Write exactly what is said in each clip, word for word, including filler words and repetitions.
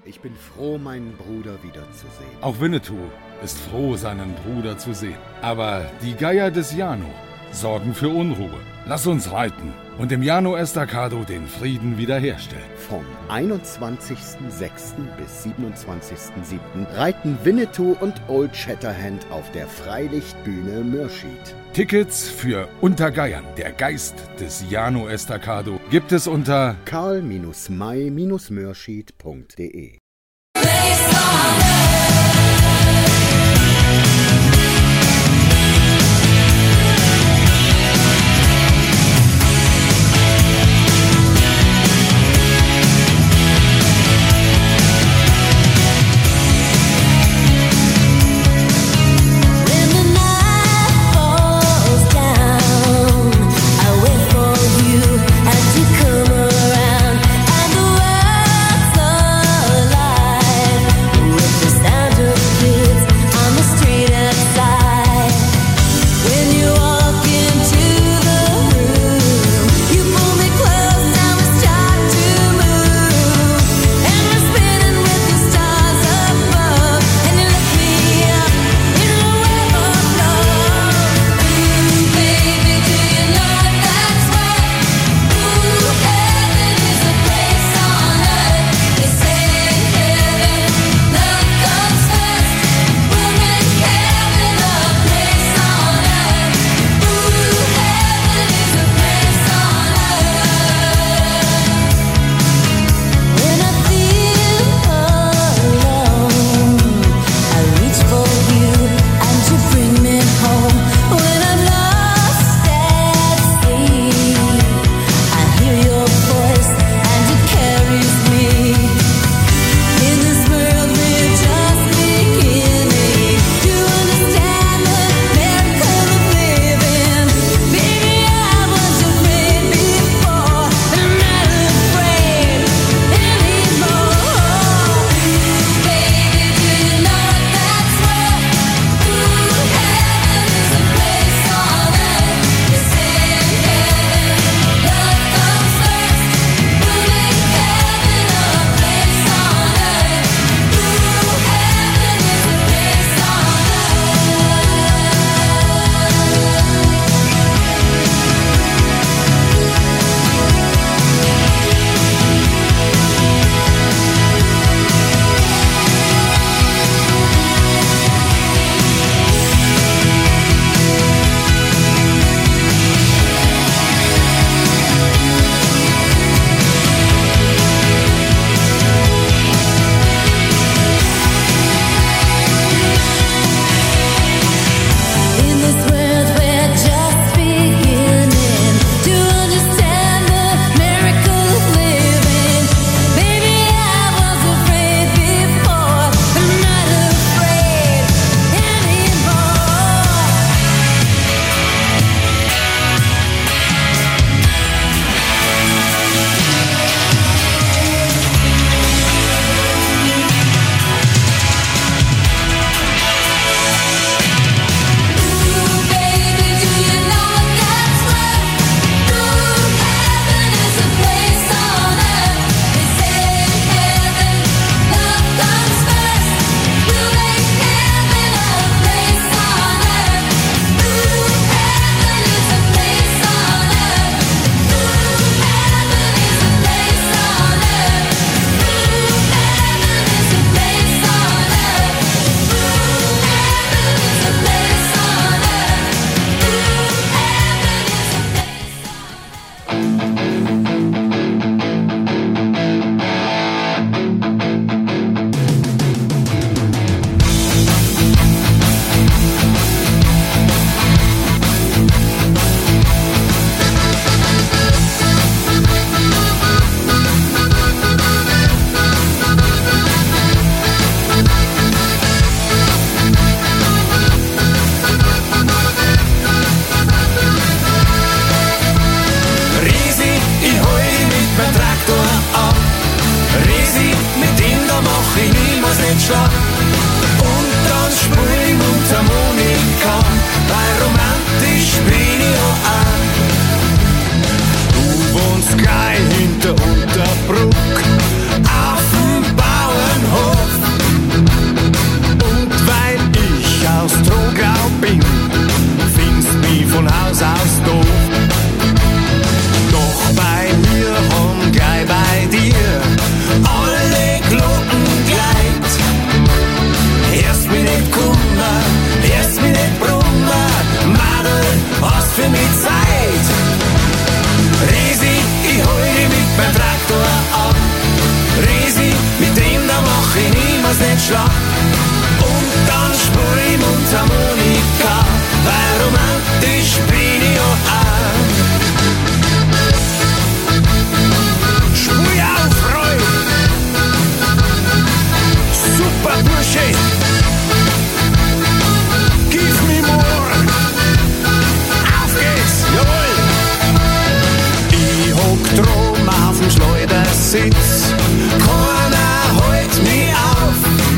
Ich bin froh, meinen Bruder wiederzusehen. Auch Winnetou ist froh, seinen Bruder zu sehen. Aber die Geier des Jano sorgen für Unruhe. Lass uns reiten und im Jano Estacado den Frieden wiederherstellen. Vom einundzwanzigsten sechsten bis siebenundzwanzigsten siebten reiten Winnetou und Old Shatterhand auf der Freilichtbühne Mürschid. Tickets für Unter Geiern, der Geist des Jano Estacado, gibt es unter karl may mürschid punkt de. Sky hinter Unterbruck, auf dem Bauernhof. Schlag. Und dann spür ich Mundharmonika, weil romantisch bin ich ja auch. Spür auf Freude, super Bursche, gib mir more, auf geht's, jawohl. Ich hock drum auf dem Schleudersitz, keiner hält mich auf.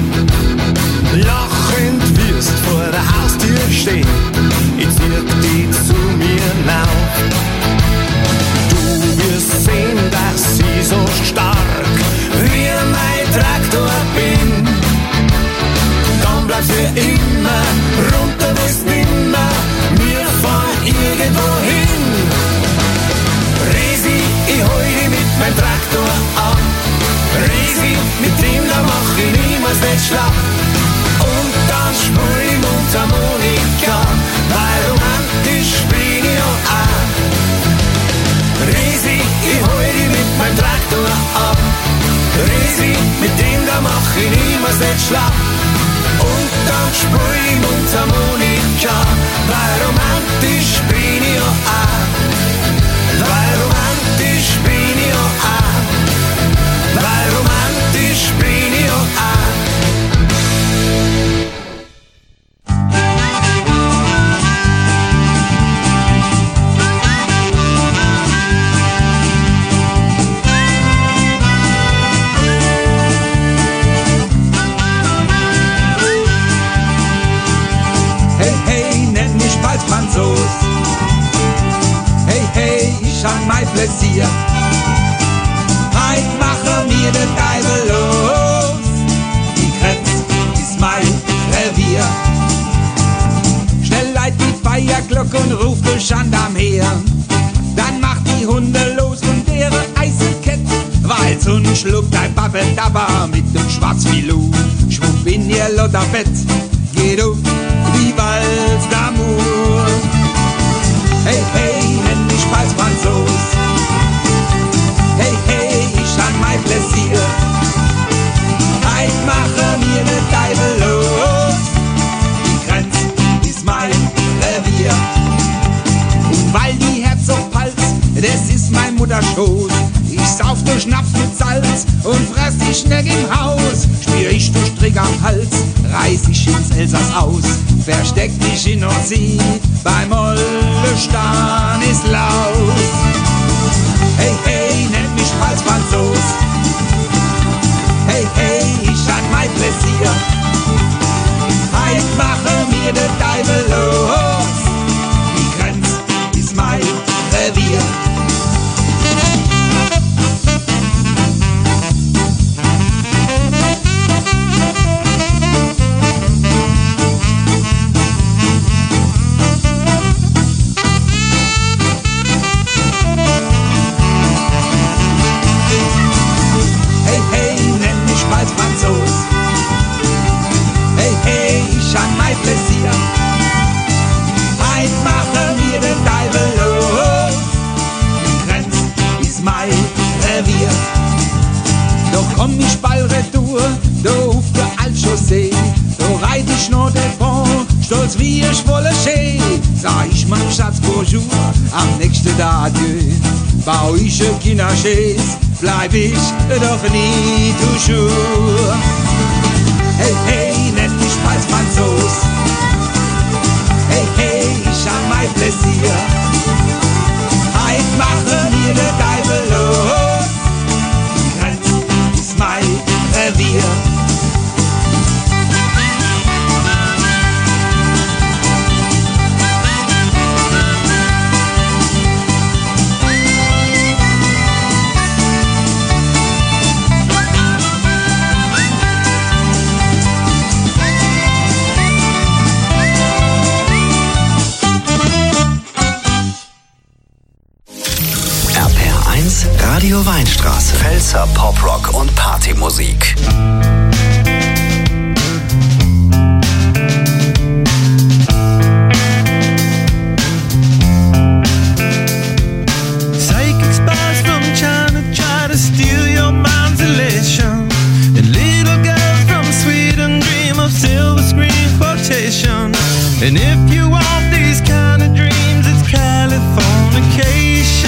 Lachend wirst vor der Haustür stehen, ich zirk dich zu mir lauf. Du wirst sehen, dass ich so stark wie mein Traktor bin. Dann bleib für immer, runter bis nimmer, wir fahren irgendwo hin. Resi, ich hol dich mit meinem Traktor ab. Resi, mit dem da mach ich niemals nicht schlapp. Und dann spür ich Mundharmonika, weil romantisch bin ich ja auch. Resi, ich hol dich mit meinem Traktor ab. Resi, mit dem da mach ich niemals nicht schlapp. Und dann spür ich Mundharmonika, weil romantisch bin ich ja auch. Weil romantisch bin ich ja auch. Weil romantisch bin ich ja auch. Franzos. Hey, hey, ich hab mein Pläsier. Heut machen wir den Teufel los. Die Grenze ist mein Revier. Schnell leit die Feierglocke und ruft den Gendarm her. Dann macht die Hunde los und deren Eisenkett. Weil so ein Schluck dein Pappendabber mit dem Schwarzfilou. Schwupp in ihr Lotterbett, geht auf wie Walz d'amour. Hey, hey, nenn mich Pals Franzos. Hey, hey, ich hab mein Pläsier. Heut mache mir ne Teufel los. Die Grenze ist mein Revier. Und weil die Herzog Pals, das ist mein Mutterschoß. Ich sauf durch Schnaps mit Salz und fress die Schneck im Haus. Spür ich durch Strick am Hals, reiß ich ins Elsass aus. Versteck dich in Nordsee beim Olle Stanislaus. Hey, hey, nenn mich Pals Franzos. Hey, hey, ich hab mein Pläsier. Heut mache mir de Teufel los. Die Grenze ist mein Revier. Hey, hey, ich hab mein Pläsier. Heut mache mir den Teufel los. Die Grenze ist mein Revier. Doch komm ich bald retour, da auf der Altchaussee. Da reit ich noch den Pont, stolz wie ein schwolle Schee. Sag ich meinem Schatz Bonjour, am nächsten Tag adieu. Bau ich ein Kinderschäß, bleib ich doch nie toujours. Hey, hey, nenn mich Pals Franzos. Hey, hey, ich hab mein Pläsier. Heut mache mir ne Teufel los. Die Grenze ist mein Revier. Radio Weinstraße. Pfälzer Poprock und Partymusik. Psychic spies from China try to steal your mind's elation, and little girls from Sweden And if you want these kind of dreams, it's Californication.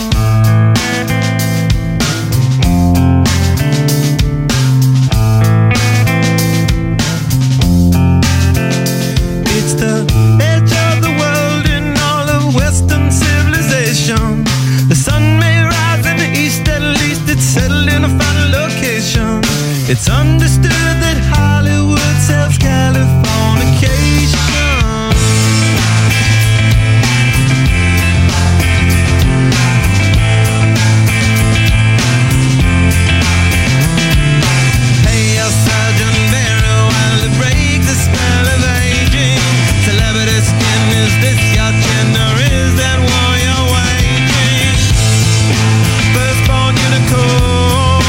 It's the edge of the world in all of Western civilization. The sun may rise in the east, at least it's settled in a final location. It's understood that Hollywood sells Californication. Hey, El Sergeant Barrow, while to break the spell of aging. Celebrity skin, is this your chin or is that war you're waging? Firstborn unicorn,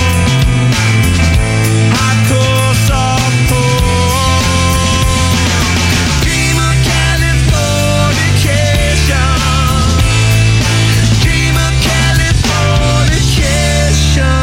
hardcore softcore. Dream of Californication. Dream of Californication.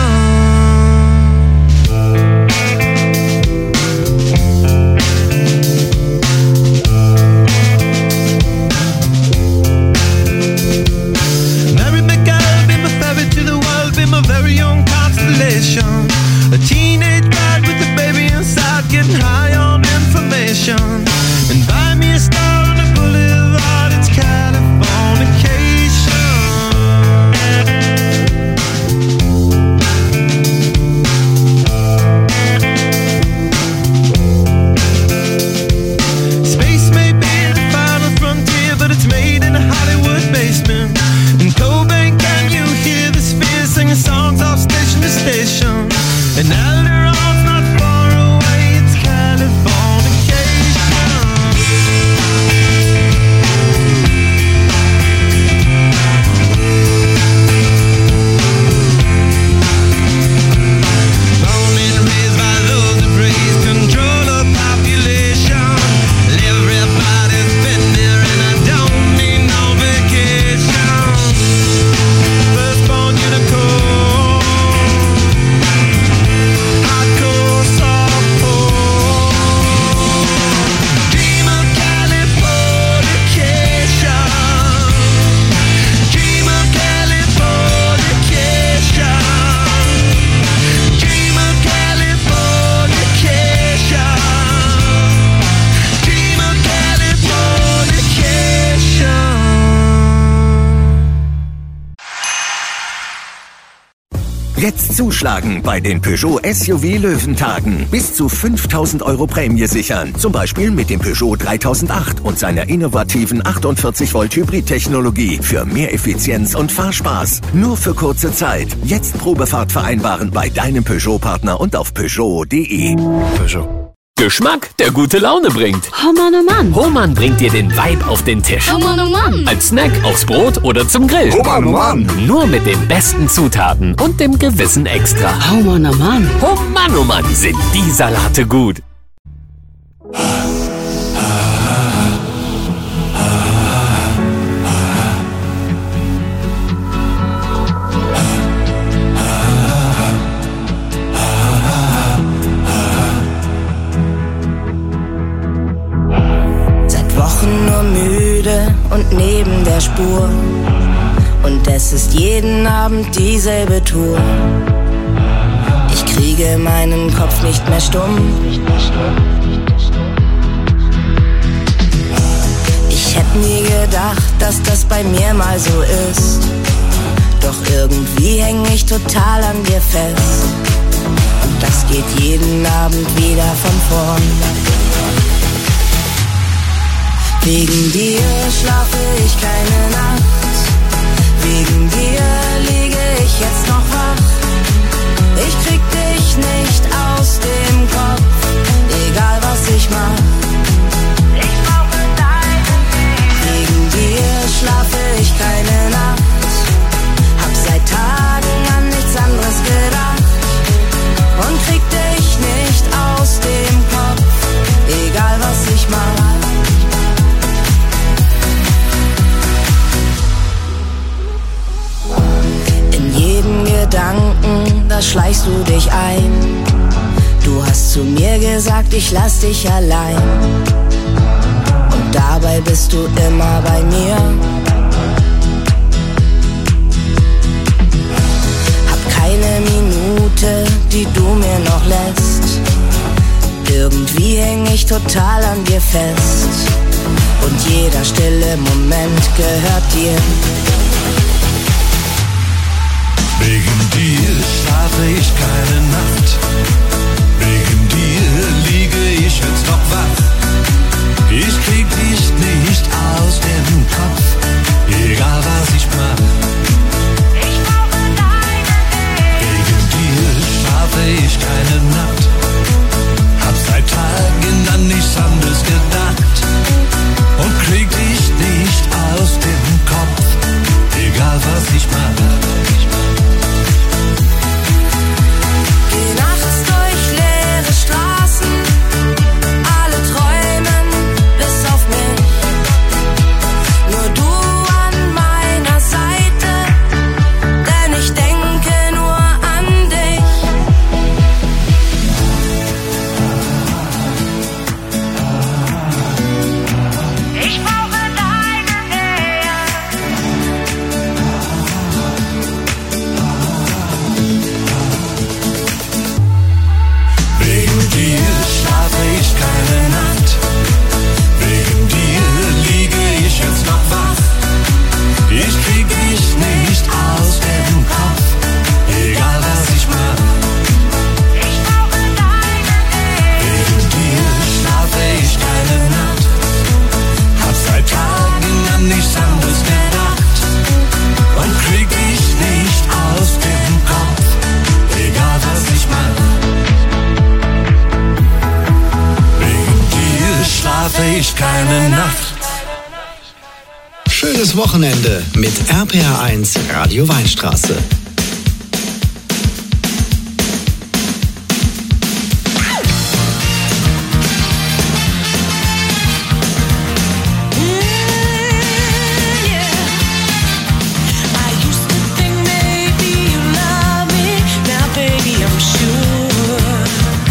Mary McGill, be my ferry to the world, be my very own constellation. A teenage bride with a baby inside, getting high on information. And buy me a star on a boulevard, it's Californication. Space may be the final frontier, but it's made in a Hollywood basement. In Cobain, can you hear the sphere singing songs off station to station? And Alderon's not far away, it's Californication. Born and raised by those who praise control of population. Everybody's been there and I don't need no vacation. Firstborn unicorn, hardcore softcore. Dream of Californication. Dream of Californication. Dream of Californication. Dream of Californication. Jetzt zuschlagen bei den Peugeot S U V Löwentagen. Bis zu fünftausend Euro Prämie sichern. Zum Beispiel mit dem Peugeot dreitausendacht und seiner innovativen achtundvierzig Volt Hybrid-Technologie für mehr Effizienz und Fahrspaß. Nur für kurze Zeit. Jetzt Probefahrt vereinbaren bei deinem Peugeot-Partner und auf Peugeot punkt de. Peugeot. Geschmack, der gute Laune bringt. Oh Mann, oh Mann. Hohmann bringt dir den Vibe auf den Tisch. Oh Mann, oh Mann. Als Snack, aufs Brot oder zum Grill. Oh Mann, oh Mann. Nur mit den besten Zutaten und dem gewissen Extra. Oh Mann, oh Mann. Oh Mann, oh Mann, sind die Salate gut. Seit Wochen nur müde und neben der Spur. Und es ist jeden Abend dieselbe Tour. Ich kriege meinen Kopf nicht mehr stumm. Ich hätte nie gedacht, dass das bei mir mal so ist. Doch irgendwie häng ich total an dir fest. Und das geht jeden Abend wieder von vorn. Wegen dir schlafe ich keine Nacht. Wegen dir liege ich jetzt noch wach. Ich krieg dich nicht aus dem Kopf, egal was ich mach. Ich brauche deinen Weg. Wegen dir schlafe ich keine Nacht. Hab seit Tagen an nichts anderes gedacht. Und krieg dich nicht aus dem Kopf, egal was ich mach. Gedanken, da schleichst du dich ein. Du hast zu mir gesagt, ich lass dich allein. dabei bist du immer bei mir. Hab keine Minute, die du mir noch lässt. Irgendwie häng ich total an dir fest. Und jeder stille Moment gehört dir. Wegen dir schlafe ich keine Nacht. Wegen dir liege ich jetzt noch wach. Ich krieg dich nicht aus dem Kopf, egal was ich mach. Ich brauche deine Nähe. Wegen dir schlafe ich keine Nacht. Hab seit Tagen an nichts anderes gedacht. Und krieg dich nicht aus dem Kopf, egal was ich mach. Geh nachts durch leere Straßen, alle träumen bis auf mich. Nur du an meiner Seite, denn ich denke nur an dich. Ich brauche deine Nähe. Wegen dir schlafe ich keine Nacht. Wegen dir liege ich jetzt noch wach. Ich krieg dich nicht aus dem Kopf, egal was ich mach. Ich brauche deine Nähe. Wegen dir schlafe ich keine Nacht. Hab seit Tagen an nichts anderes gedacht. Und krieg dich nicht aus dem Kopf, egal was ich mach. Wegen dir schlafe ich keine Nacht. Schönes Wochenende mit R P R eins Radio Weinstraße. I used to think maybe you love me, now baby I'm sure.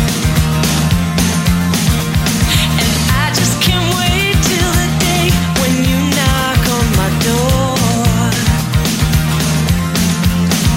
And I just can't wait till the day when you knock on my door.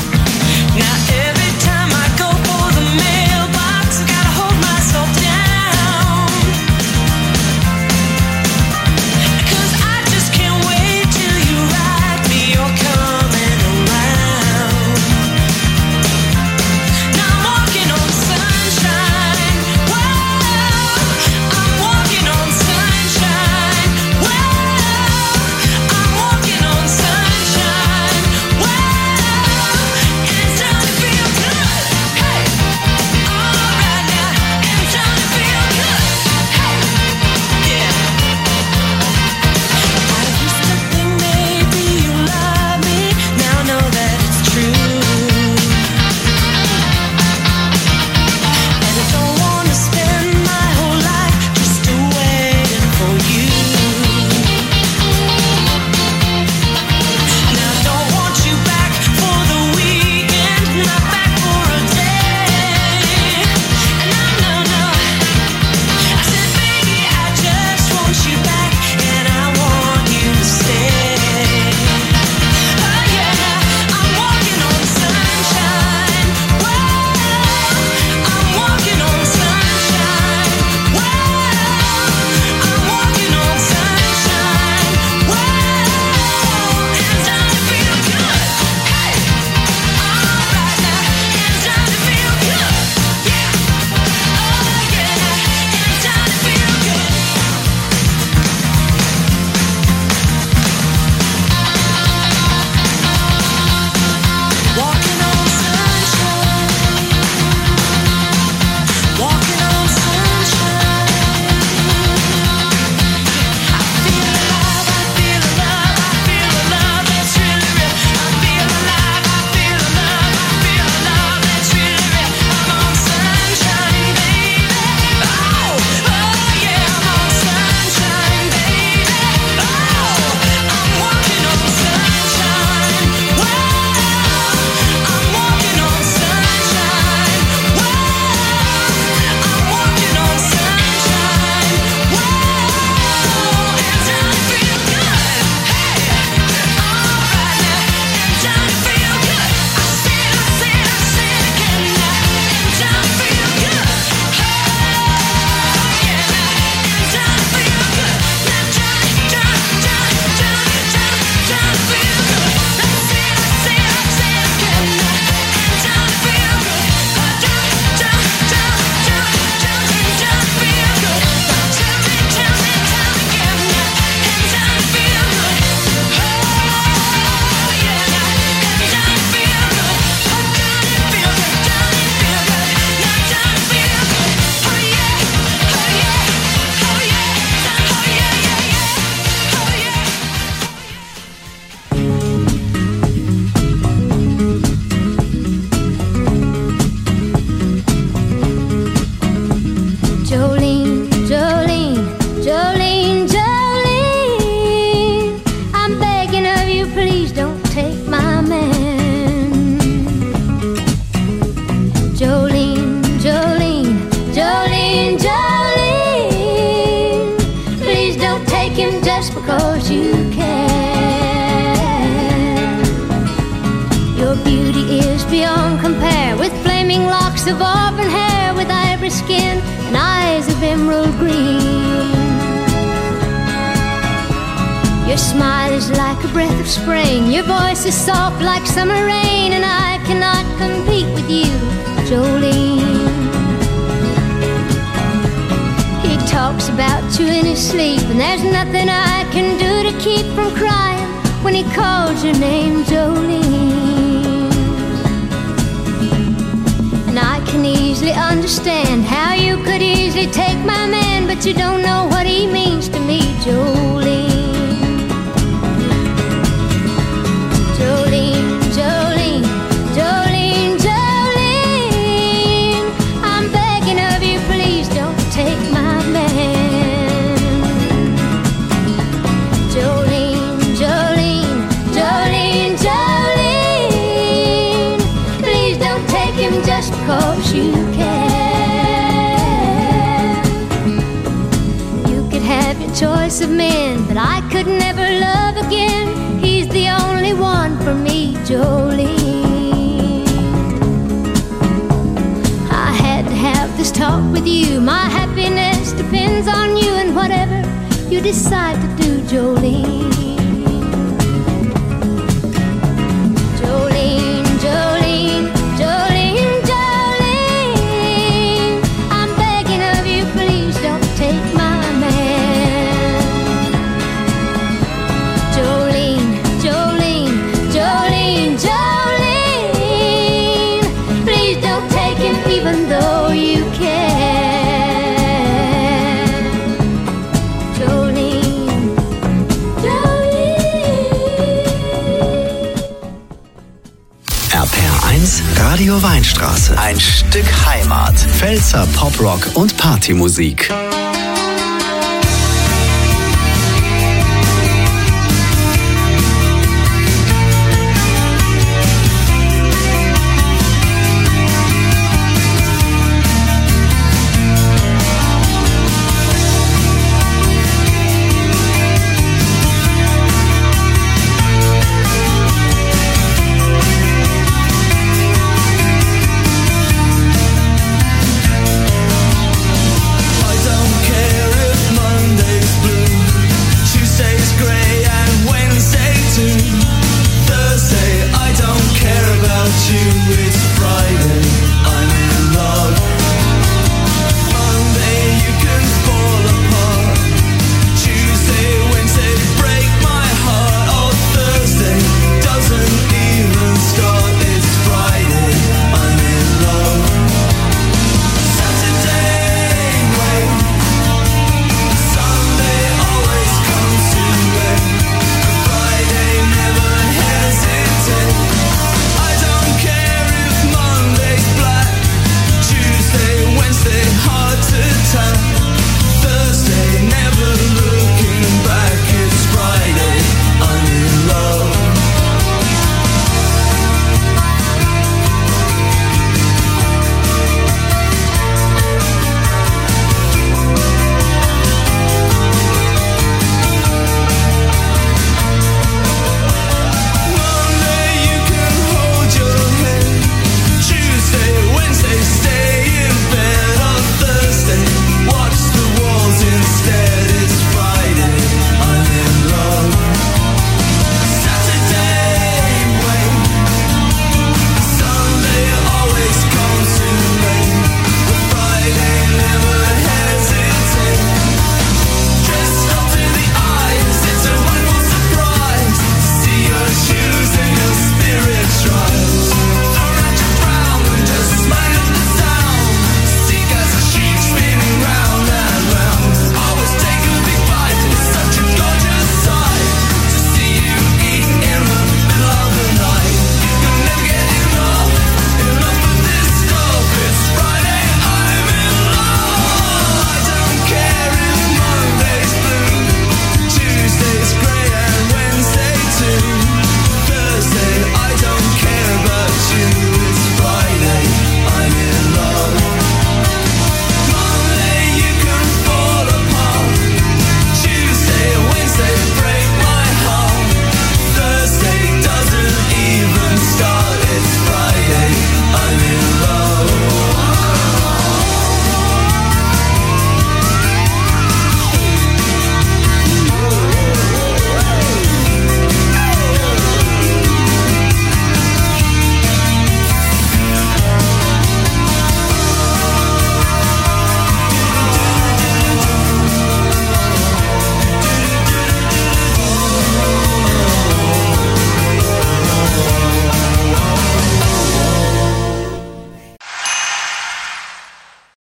skin and eyes of emerald green. Your smile is like a breath of spring, your voice is soft like summer rain, and I cannot compete with you, Jolene. He talks about you in his sleep, and there's nothing I can do to keep from crying when he calls your name, Jolene. And I can easily understand how you could easily take my man, but you don't know what he means to me, Jolene. Jolene, Jolene, Jolene, Jolene, I'm begging of you, please don't take my man. Jolene, Jolene, Jolene, Jolene, please don't take him just because you can. You could have your choice of men, but I could never love again. He's the only one for me, Jolene. I had to have this talk with you. My happiness depends on you and whatever you decide to do, Jolene. Jolene, Jolene, Jolene, Jolene, I'm begging of you, please don't take my man. Jolene, Jolene, Jolene, Jolene, please don't take him even though you can. Jolene, Jolene. R P R eins Radio Weinstraße. Ein Stück Heimat. Pfälzer Poprock und Partymusik. Heute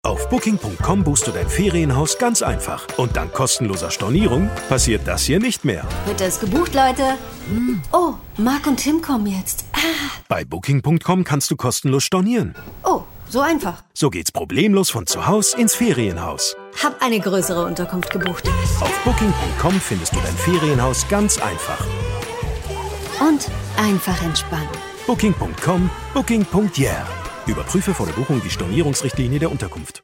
Auf booking punkt com buchst du dein Ferienhaus ganz einfach. Und dank kostenloser Stornierung passiert das hier nicht mehr. Wird das gebucht, Leute? Oh, Marc und Tim kommen jetzt. Ah. Bei booking punkt com kannst du kostenlos stornieren. Oh, so einfach. So geht's problemlos von zu Hause ins Ferienhaus. Hab eine größere Unterkunft gebucht. Auf booking punkt com findest du dein Ferienhaus ganz einfach. Und einfach entspannen. booking punkt com, booking punkt yeah. Überprüfe vor der Buchung die Stornierungsrichtlinie der Unterkunft.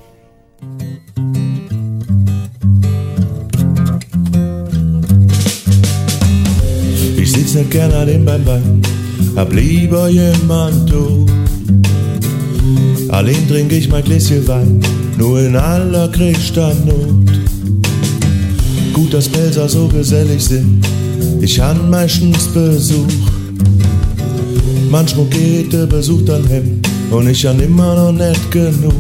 Ich sitz nicht gern allein beim Wein, hab lieber jemand du. Allein trink ich mein Gläschen Wein, nur in allergrößter Not. Gut, dass Pelzer so gesellig sind, ich han meistens Besuch. Manchmal geht der Besuch dann hem und ich han immer noch nicht genug.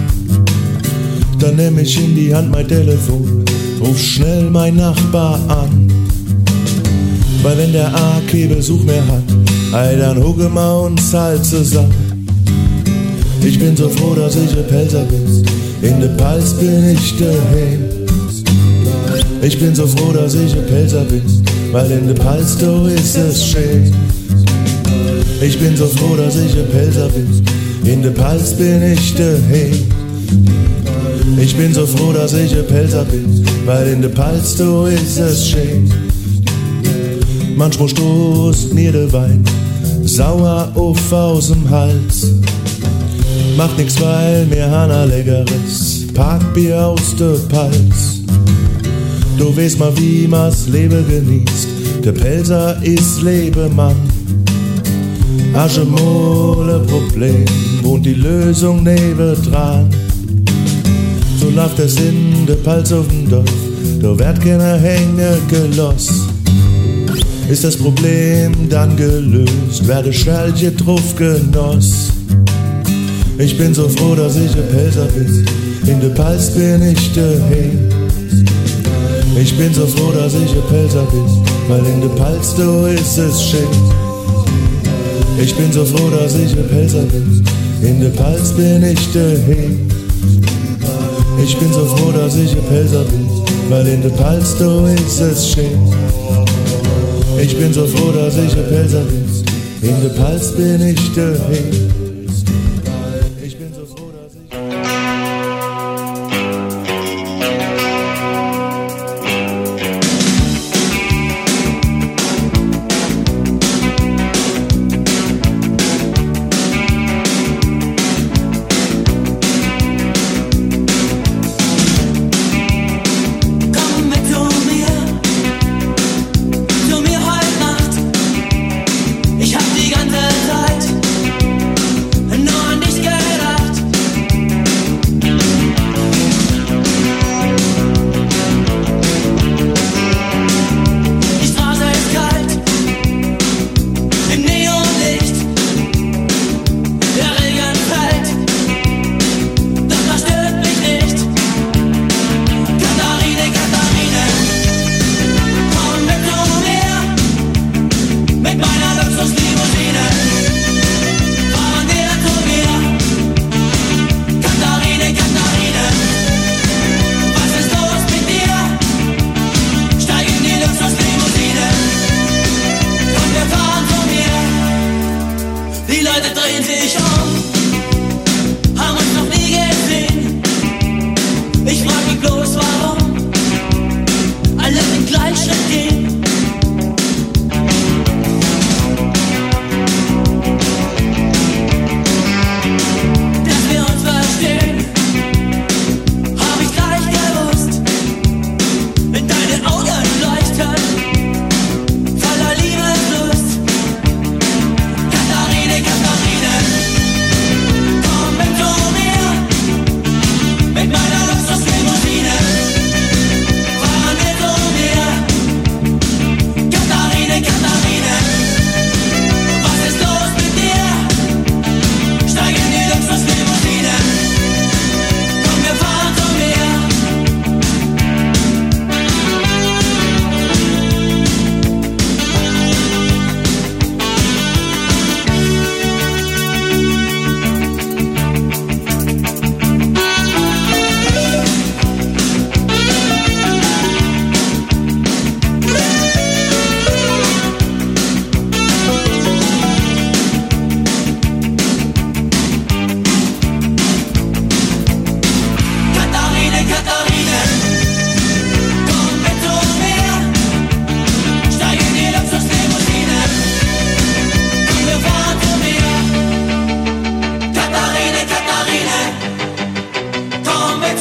Dann nehm ich in die Hand mein Telefon, ruf schnell mein Nachbar an. Weil wenn der A K Besuch mehr hat, ey, dann hucken wir uns halt zusammen. Ich bin so froh, dass ich ein Pelzer bin, in der Palz bin ich daheim. Ich bin so froh, dass ich ein Pelzer bin, weil in der Palz da ist es schön. Ich bin so froh, dass ich ein Pelzer bin, in der Palz bin ich daheim. Ich bin so froh, dass ich ein Pelzer bin, weil in der Palz da ist es schön. Manchmal stoßt mir der Wein sauer auf aus'm Hals. Macht nix, weil mir Hanna leckeres Parkbier aus der Palz. Du weißt mal, wie man's Leben genießt, der Pelzer ist Lebemann. Hast du mal ein Problem, wohnt die Lösung nebendran. So läuft es in der Palz auf dem Dorf, da wird keiner hängen gelost. Ist das Problem dann gelöst, werde Schälche drauf genoss. Ich bin so froh, dass ich ein Pelzer bin, in der Palz bin ich daheim. Ich bin so froh, dass ich ein Pelzer bin, weil in der Palz da ist es schön. Ich bin so froh, dass ich ein Pelzer bin, in der Palz bin ich daheim. Ich bin so froh, dass ich ein Pelzer bin, weil in der Palz da ist es schön. Ich bin so froh, dass ich ein Pelzer bin, in der Palz bin ich daheim. Ich bin so froh, dass ich... Die ganze Zeit nur an dich gedacht.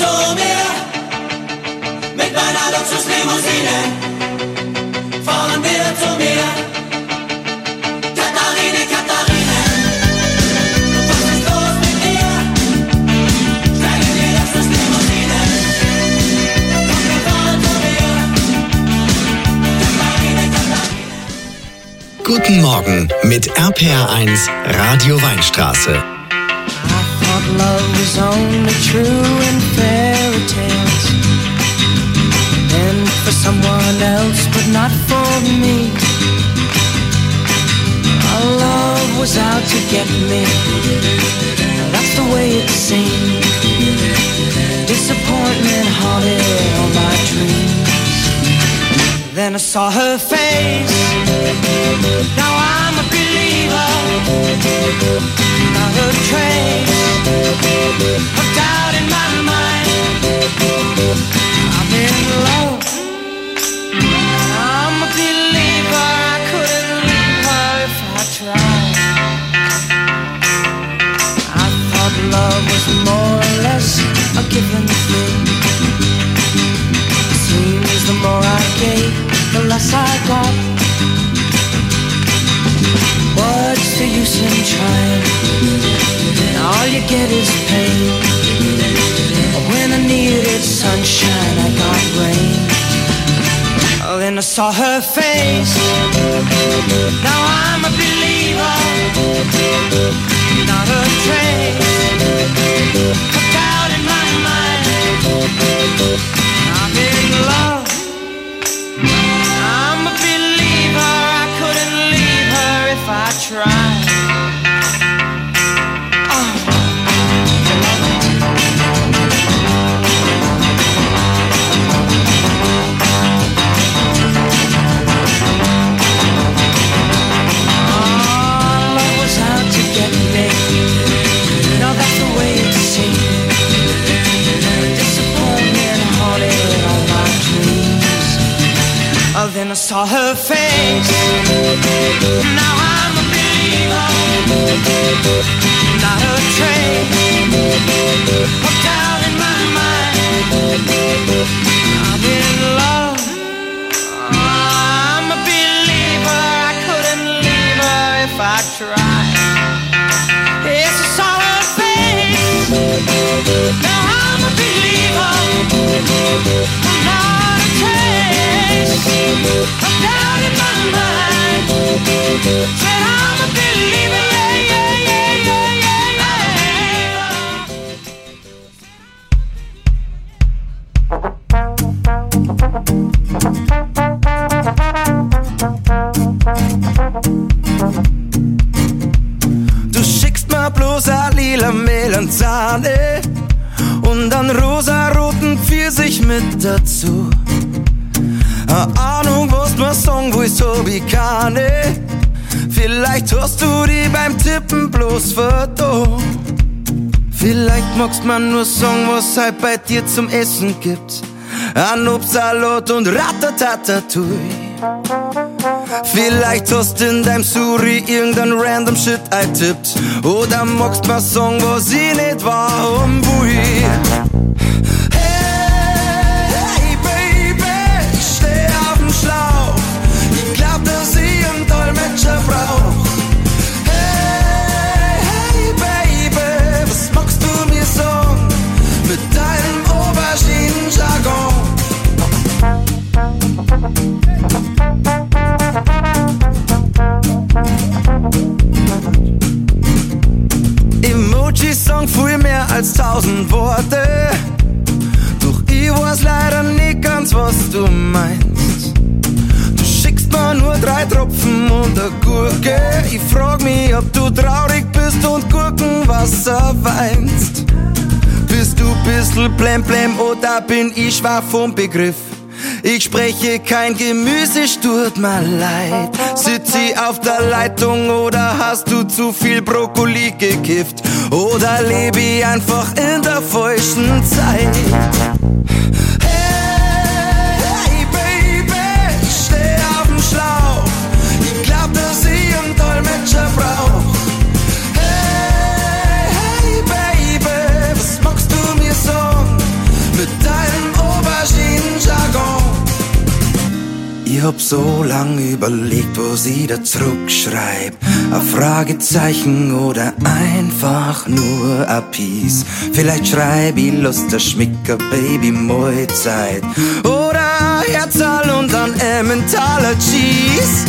zu mir. Mit meiner Luxuslimousine fahren wir zu mir. Katharine, Katharine, was ist los mit dir? Steig in die Luxuslimousine, komm, wir fahren zu mir. Katharine, Katharine. Guten Morgen mit R P R eins Radio Weinstraße. Love was only true in fairy tales, and for someone else, but not for me. Our love was out to get me. That's the way it seemed. Disappointment haunted all my dreams. Then I saw her face. Now I'm a believer. Not a trace of doubt in my mind. I'm in love. I'm a believer. I couldn't leave her if I tried. I thought love was more or less a given thing. It seems the more I gave, the less I got. What's the use in trying? All you get is pain. When I needed sunshine, I got rain. Oh, then I saw her face. Now I'm a believer. Not a trace of doubt in my mind. I'm in love. I'm a believer. I couldn't leave her if I tried. Then I saw her face. Now I'm a believer. Not a trace of doubt in my mind. I'm in love. I'm a believer. I couldn't leave her if I tried. Yes, I saw her face. Now I'm a believer. Not a trace of doubt in my mind. Said I'm a believer, yeah, yeah, yeah, yeah, yeah. Du schickst mir bloß a lila Melanzane und einen rosaroten Pfirsich mit dazu. A Ahnung, was man sagen willst, hab ich keine. Vielleicht hast du die beim Tippen bloß verdacht. Vielleicht magst man nur sagen, was halt bei dir zum Essen gibt. Ein Obstsalat und Ratatatatouille. Vielleicht hast du in deinem Suri irgendein random Shit eintippt. Oder magst man sagen, was ich nicht warum will. Ich glaub, dass ich einen Dolmetscher brauch. Hey, hey, Baby, was magst du mir sagen mit deinem Aubergine-Jargon? Emojis sagen viel mehr als tausend Worte. Doch ich weiß leider nicht ganz, was du meinst. Nur drei Tropfen und eine Gurke. Ich frag mich, ob du traurig bist und Gurkenwasser weinst. Bist du bissl blem blem oder bin ich schwach vom Begriff? Ich spreche kein Gemüse, es tut mir leid. Sitz ich auf der Leitung oder hast du zu viel Brokkoli gekifft? Oder lebe ich einfach in der falschen Zeit? Ich glaub, dass ich einen Dolmetscher brauch. Hey, hey, Baby, was magst du mir sagen hab so lang überlegt, wo sie da zurückschreibt. Ein Fragezeichen oder einfach nur ein Piece. Vielleicht schreib ich Lust der Schmicker, Baby, Mahlzeit. Oder Herzal und ein Emmentaler Cheese.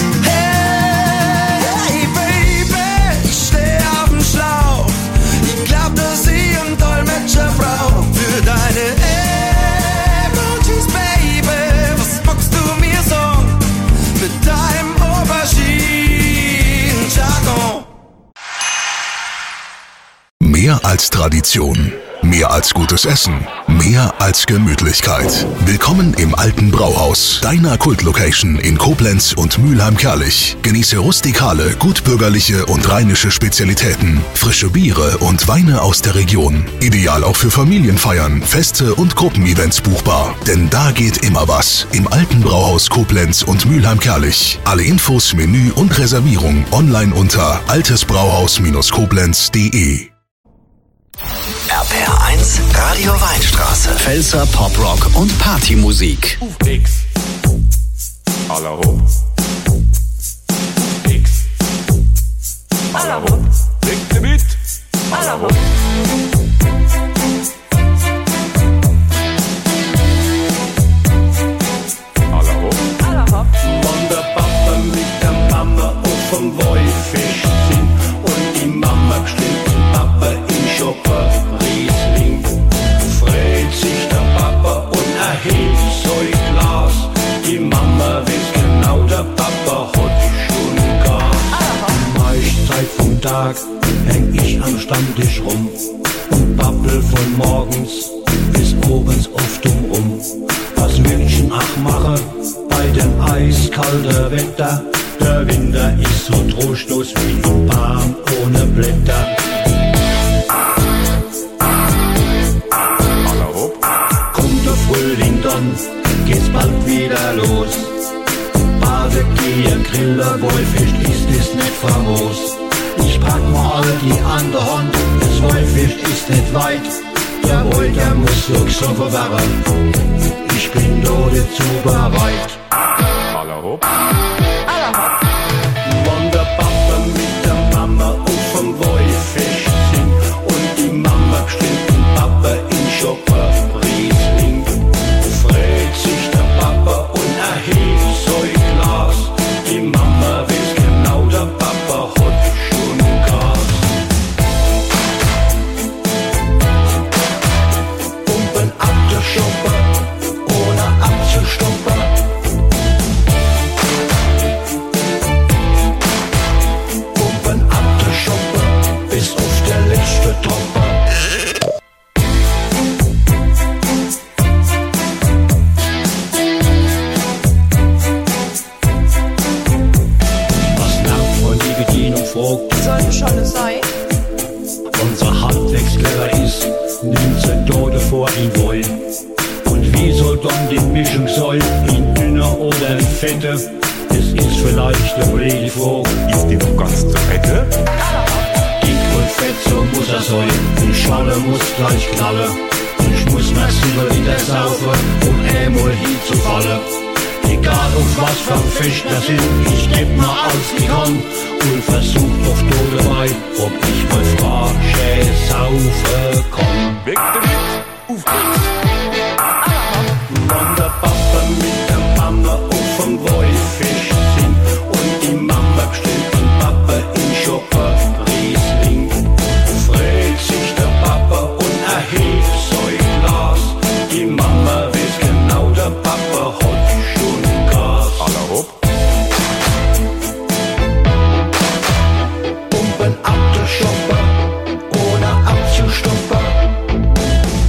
Hey, Baby, ich steh auf dem Schlauch. Ich glaub, dass ich einen Dolmetscher brauch für deine Emojis, Baby. Was magst du mir sagen mit deinem Aubergine-Jargon? Mehr als Tradition, mehr als gutes Essen, mehr als Gemütlichkeit. Willkommen im Alten Brauhaus, deiner Kultlocation in Koblenz und Mülheim-Kärlich. Genieße rustikale, gutbürgerliche und rheinische Spezialitäten, frische Biere und Weine aus der Region. Ideal auch für Familienfeiern, Feste und Gruppenevents buchbar. Denn da geht immer was. Im Alten Brauhaus Koblenz und Mülheim-Kärlich. Alle Infos, Menü und Reservierung online unter altesbrauhaus Koblenz punkt de. R P R eins Radio Weinstraße. Pfälzer Poprock und Partymusik. X. Alla hopp. X. Alla hopp. Leg mit. Alla hopp. Alla hopp. Alla hopp. Wenn der Papa mit der Mama auf dem Wolfisch sind und die Mama bestellt den Papa in Schopper Riesling, freut sich der Papa und erhebt so ein Glas. Die Mama weiß genau, der Papa hat schon Gas. Die meiste Zeit vom Tag häng ich am Stammtisch rum und babbel von morgens bis abends oft rum. Was München ach mache bei dem eiskalten Wetter. Der Winter ist so trostlos wie ein Baum ohne Blätter. Kommt der Frühling dann, geht's bald wieder los. Barbecue, Griller, Wolfisch ist es nicht famos. Ich pack mal all die an der Hand, das Wolfisch ist nicht weit. Der Wolf, der muss so gesoffen werden, ich bin da dazu bereit. Alla hopp. Alla hopp. Wenn der Papa mit der Mama auf dem Wolfisch sind und die Mama bestellt den Papa in Schopper Riesling, freut sich der Papa und erhebt so ein Glas. Die Mama weiß genau, der Papa hat schon Gas. Pumpen ab der Schopper, ohne abzustoppen. Pumpen ab der Schopper, bis auf der letzte Tropper. Was lang von die Bedienung fragt, Soll schon sein? unser Handwerkskleber ist, nimmt sie Tode vor ihn wollen. Und wie soll dann die Mischung sein, in dünner oder in fette? Es ist vielleicht eine blöde Frage. Ist die noch ganz zu fette? Dick und fett, so muss er sein. Die Schale muss gleich knallen. Ich muss massiver Liter saufen, um einmal hinzufallen. Egal auf was für ein Fisch das ist, ich geb mal alles ich kann und versuch auf Tode dabei, ob ich mal Frasche saufen kann. Weg damit, auf geht's. Wenn der Papa mit der Mama auf dem Wolfisch sind und die Mama bestellt den Papa in Schopper Riesling, freut sich der Papa und erhebt so ein Glas. Die Mama weiß genau, der Papa hat schon Gas. Alla hopp. Pumpen ab der Schopper, ohne abzustoppen.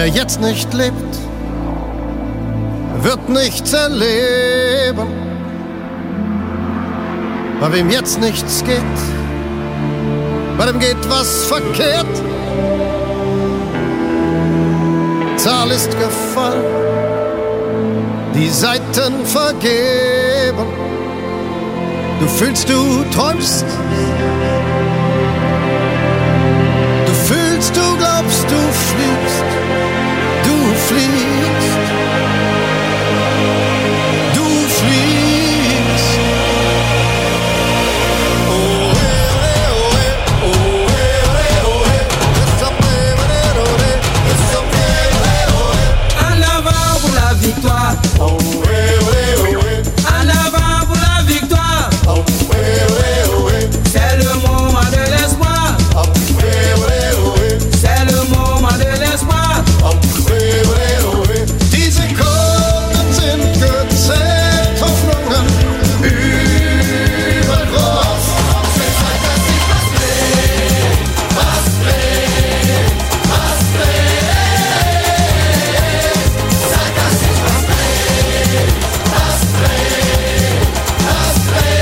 Wer jetzt nicht lebt, wird nichts erleben. Bei wem jetzt nichts geht, bei dem geht was verkehrt. Zahl ist gefallen, die Seiten vergeben. Du fühlst, du träumst. Du fühlst, du glaubst, du fliegst. Du fliegst. Du fliegst. Oh, eh, oh, eh, oh, eh, oh, eh. It's up, eh, oh, eh. It's up, eh, oh, eh. En avant pour la victoire. Oh, eh, oh, eh. En avant pour la victoire. Oh, eh, oh, eh. C'est le moment de l'espoir. Oh, eh, oh, eh. C'est le moment de l'espoir. Oh, eh, oh, eh. Die Sekunden sind gezählt, Hoffnungen überall groß. Sag, dass sich was dreht, was dreht, was dreht. Sag, dass sich was dreht, was dreht, was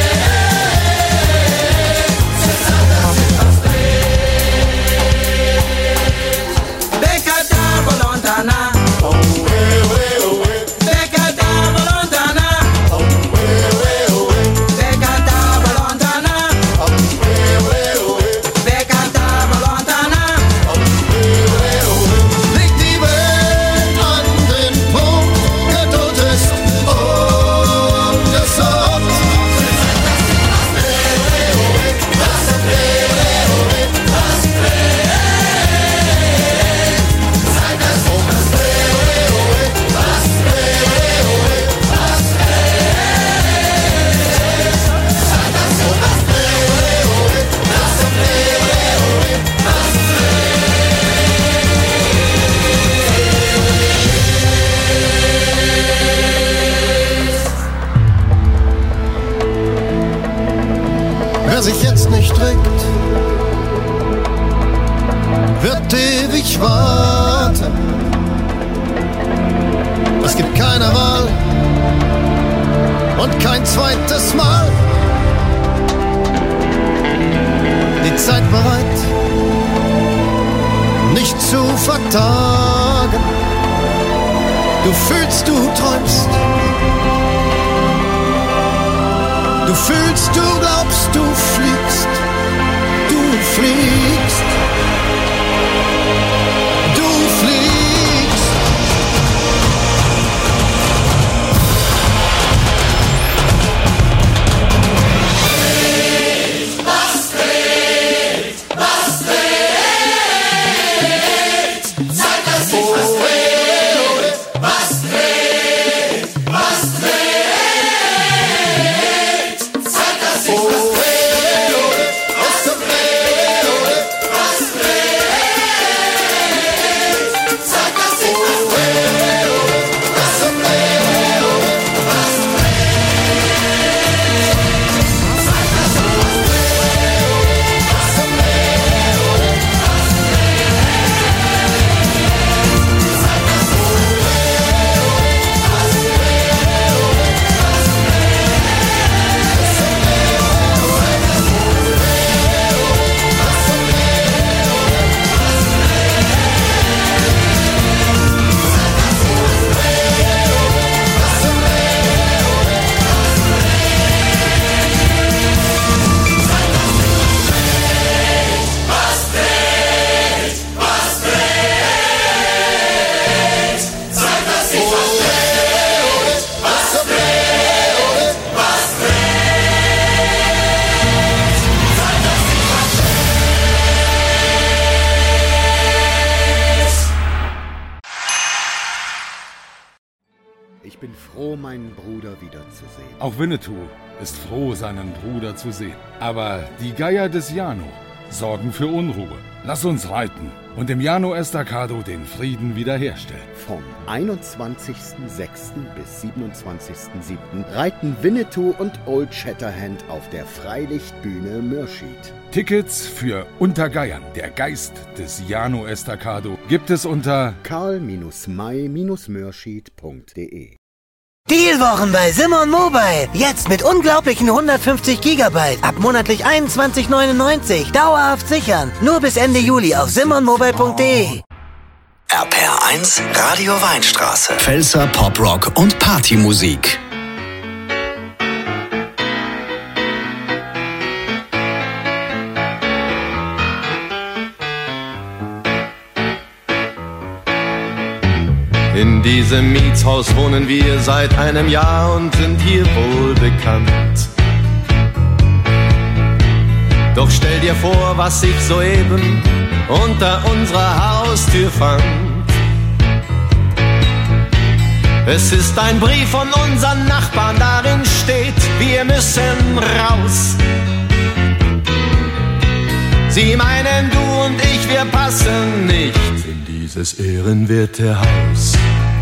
dreht. Sag, dass sich was dreht. Beccata Volontana. Oh, eh, oh, eh. Beccata Volontana. Oh, eh, oh, eh. Beccata Volontana. Oh, eh, oh, eh. Beccata Volontana. Legt die Welt an den Punkt, Geduld ist ungesund. Wer sich jetzt nicht trägt, wird ewig warten. Es gibt keine Wahl und kein zweites Mal. Die Zeit bereit, nicht zu vertagen. Du fühlst, du träumst. Du fühlst, du glaubst, du fliegst. Du fliegst. Du fliegst. Was dreht, was dreht. Sag, dass sich was dreht, was dreht, was dreht. Sag, dass sich was dreht, was dreht, was dreht. Sag, dass sich was dreht, was dreht, was Ich bin froh, meinen Bruder wiederzusehen. Auch Winnetou ist froh, seinen Bruder zu sehen. Aber die Geier des Jano sorgen für Unruhe. Lass uns reiten und im Llano Estacado den Frieden wiederherstellen. Vom einundzwanzigsten sechsten bis siebenundzwanzigsten siebten reiten Winnetou und Old Shatterhand auf der Freilichtbühne Mürschid. Tickets für Untergeiern, der Geist des Llano Estacado, gibt es unter karl may mürschid punkt de. Dealwochen bei Simon Mobile. Jetzt mit unglaublichen hundertfünfzig Gigabyte. Ab monatlich einundzwanzig neunundneunzig. Dauerhaft sichern. Nur bis Ende Juli auf simon mobile punkt de. R P R eins Radio Weinstraße. Pfälzer Poprock und Partymusik. In diesem Mietshaus wohnen wir seit einem Jahr und sind hier wohl bekannt. Doch stell dir vor, was ich soeben unter unserer Haustür fand. Es ist ein Brief von unseren Nachbarn, darin steht, wir müssen raus. Sie meinen, du und ich, wir passen nicht in dieses ehrenwerte Haus.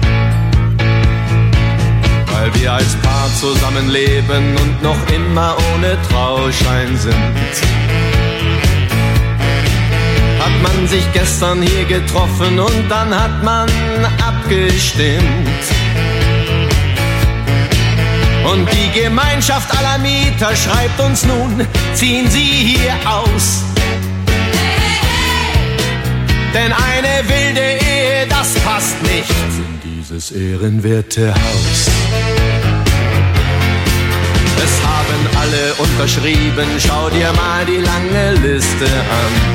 Weil wir als Paar zusammenleben und noch immer ohne Trauschein sind. Hat man sich gestern hier getroffen und dann hat man abgestimmt. Und die Gemeinschaft aller Mieter schreibt uns nun, ziehen Sie hier aus. Denn eine wilde Ehe, das passt nicht in dieses ehrenwerte Haus. Es haben alle unterschrieben, schau dir mal die lange Liste an.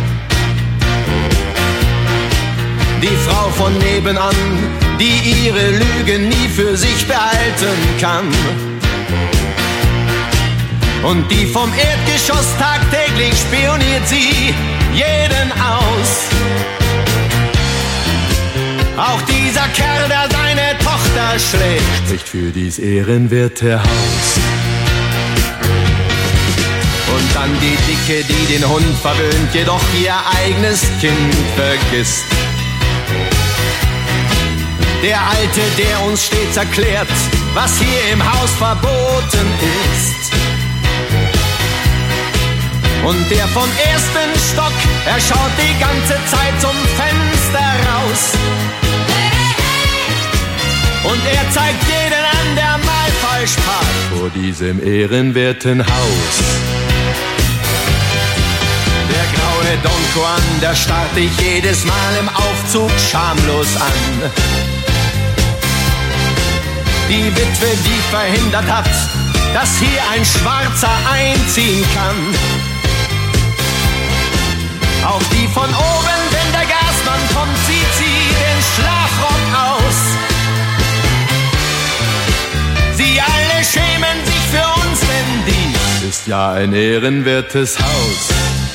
Die Frau von nebenan, die ihre Lügen nie für sich behalten kann. Und die vom Erdgeschoss tagtäglich spioniert sie jeden aus. Auch dieser Kerl, der seine Tochter schlägt, spricht für dies ehrenwerte Haus. Und dann die Dicke, die den Hund verwöhnt, jedoch ihr eigenes Kind vergisst. Der Alte, der uns stets erklärt, was hier im Haus verboten ist. Und der vom ersten Stock, er schaut die ganze Zeit zum Fenster raus. Und er zeigt jeden an, der mal falsch parkt vor diesem ehrenwerten Haus. Der graue Don Juan, der starrt dich jedes Mal im Aufzug schamlos an. Die Witwe, die verhindert hat, dass hier ein Schwarzer einziehen kann. Auch die von oben, wenn der Gasmann kommt, zieht sie den Schlafrock aus. Sie alle schämen sich für uns, denn dies ist ja ein ehrenwertes Haus.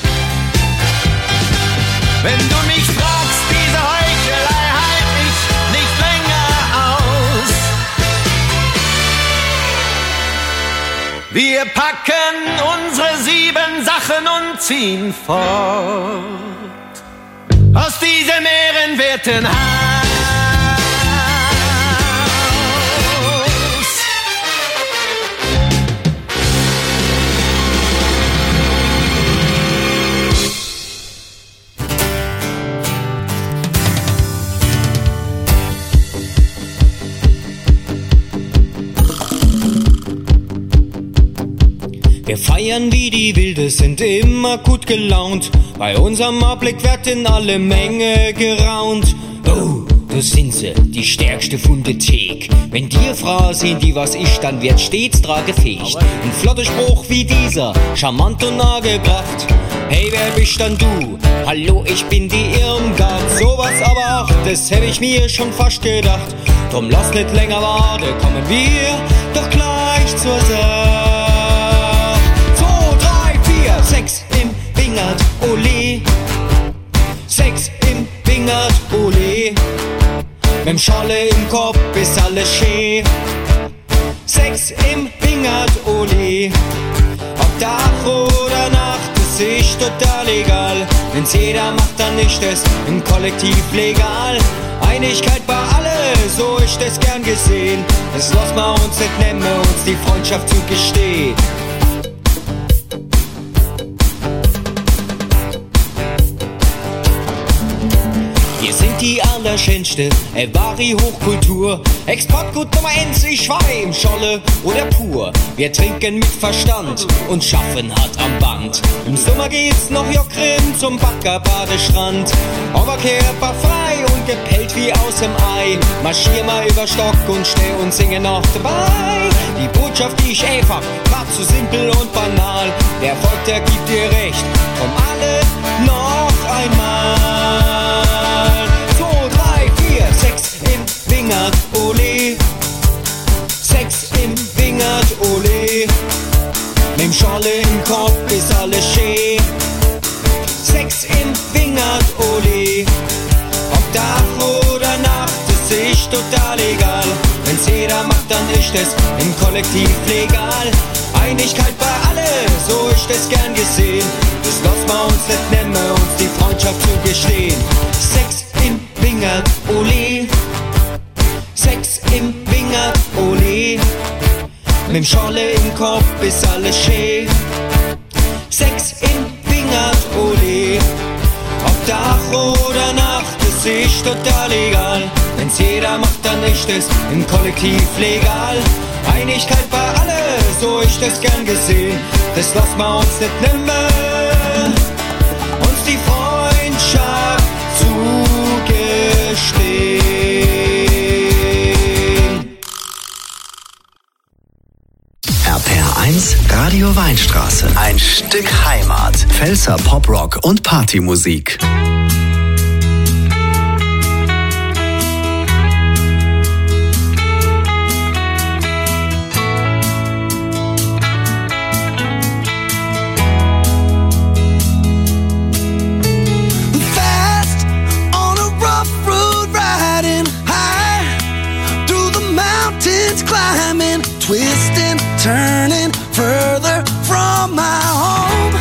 Wenn du mich fragst, diese Heuchelei halt ich nicht länger aus. Wir packen unsere sieben Sachen und ziehen fort aus diesem ehrenwerten Haus. Wir feiern wie die Wilde, sind immer gut gelaunt. Bei unserem Abblick wird in alle Menge geraunt. Oh, da sind sie, die stärkste Fundethek. Wenn dir Frauen sehen, die was ich, dann wird stets tragefähig. Ein flotter Spruch wie dieser, charmant und nahegebracht. Hey, wer bist dann du? Hallo, ich bin die Irmgard. Sowas aber auch, das hätte ich mir schon fast gedacht. Drum lass nicht länger warten, kommen wir doch gleich zur Sache. Sex im Wingert, ole. Sex im Wingert, ole. Mit'm Scholle im Kopf ist alles schön. Sex im Wingert, ole. Ob Tag oder Nacht, das ist total egal. Wenn's jeder macht, dann ist es im Kollektiv legal. Einigkeit bei alle, so ist es gern gesehen. Das lassen wir uns nicht nehmen, uns die Freundschaft zugestehen. Wir sind die allerschönste, äh, wahre Hochkultur. Exportgut Nummer eins, ich war im Scholle oder pur. Wir trinken mit Verstand und schaffen hart am Band. Im Sommer geht's noch Jockrim zum Baggerbadestrand. Aber körperfrei und gepellt wie aus dem Ei. Marschier mal über Stock und steh und singe noch dabei. Die Botschaft, die ich einfach, grad so simpel und banal. Der Volk, der gibt dir recht, komm alle noch einmal. Sex im Wingert, ole. Sex im Wingert, ole. Nimm Scholle im Kopf, ist alles schön. Sex im Wingert, ole. Ob Tag oder Nacht, das ist total egal. Wenn's jeder macht, dann ist es im Kollektiv legal. Einigkeit bei alle, so ist es gern gesehen. Das lassen wir uns nicht nehmen, uns die Freundschaft zugestehen. Sex im Wingert, ole. Sex im Wingert, ole. Mit Scholle im Kopf ist alles schön. Sex im Wingert, ole. Ob Tag oder Nacht, das ist total egal. Wenn's jeder macht, dann ist es im Kollektiv legal. Einigkeit bei alle, so ist es gern gesehen. Das lassen wir uns nicht nehmen, uns die Freundschaft zugestehen. R P R eins Radio Weinstraße. Ein Stück Heimat. Pfälzer Poprock und Partymusik. Climbing, twisting, turning further from my home.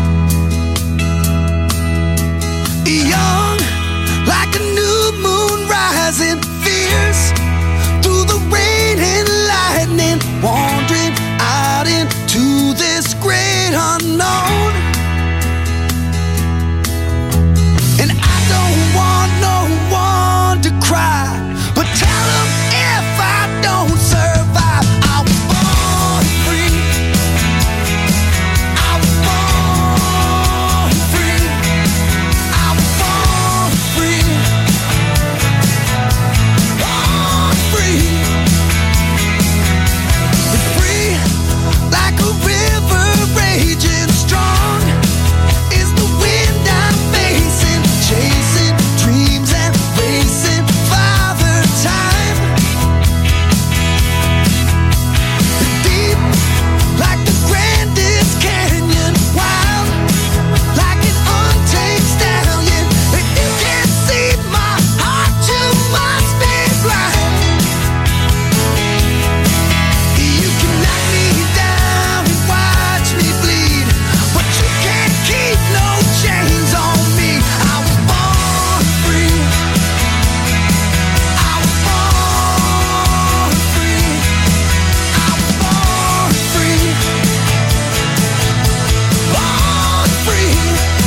Young, like a new moon rising, fierce through the rain and lightning, wandering out into this great unknown. And I don't want no one to cry, but tell them if I don't survive, I was born free. I was born free. I was born free. Born free. Free like a river raging strong is the wind I'm facing, chasing dreams and racing Father Time. Deep like the grandest canyon, wild like an untamed stallion. If you can't see my heart, you must be blind. You can knock me down and watch me bleed, but you can't keep no chains on me. I was born free. I was born free. I was born free. Born free.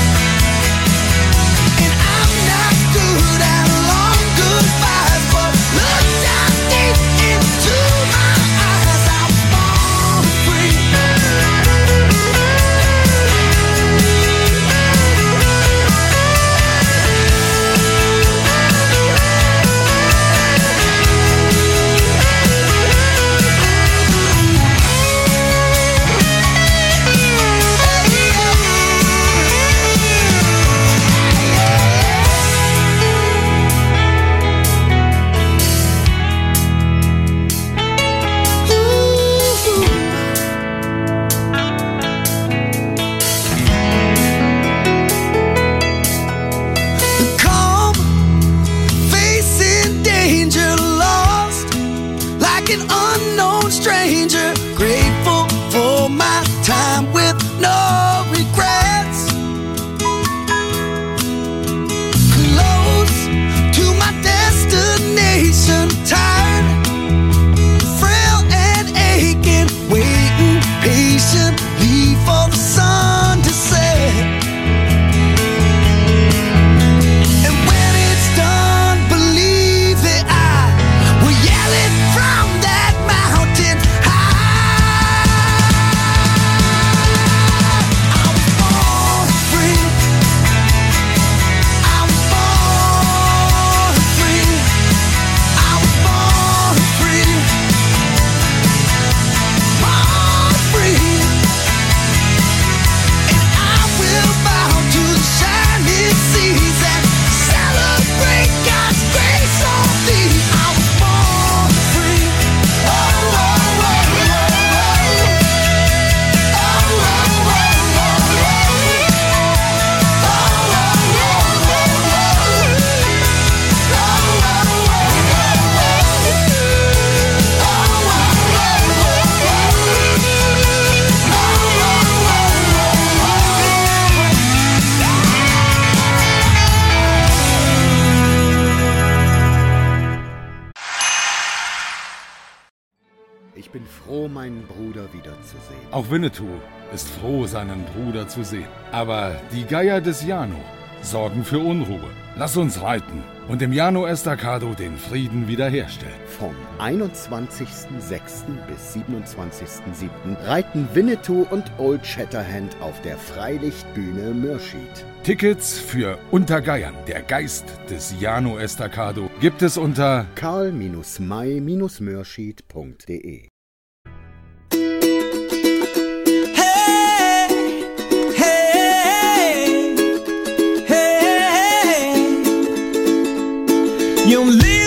And I'm not good at long goodbyes, but look down deep into my eyes. I was born free. Calm, facing danger, lost like an unknown stranger. Grateful for my time with no regrets. Ich bin froh, meinen Bruder wiederzusehen. Auch Winnetou ist froh, seinen Bruder zu sehen. Aber die Geier des Jano sorgen für Unruhe. Lass uns reiten und im Jano Estacado den Frieden wiederherstellen. Vom einundzwanzigsten sechsten bis siebenundzwanzigsten siebten reiten Winnetou und Old Shatterhand auf der Freilichtbühne Mürschid. Tickets für Unter Geiern, der Geist des Jano Estacado, gibt es unter karl may mürschid punkt de. You live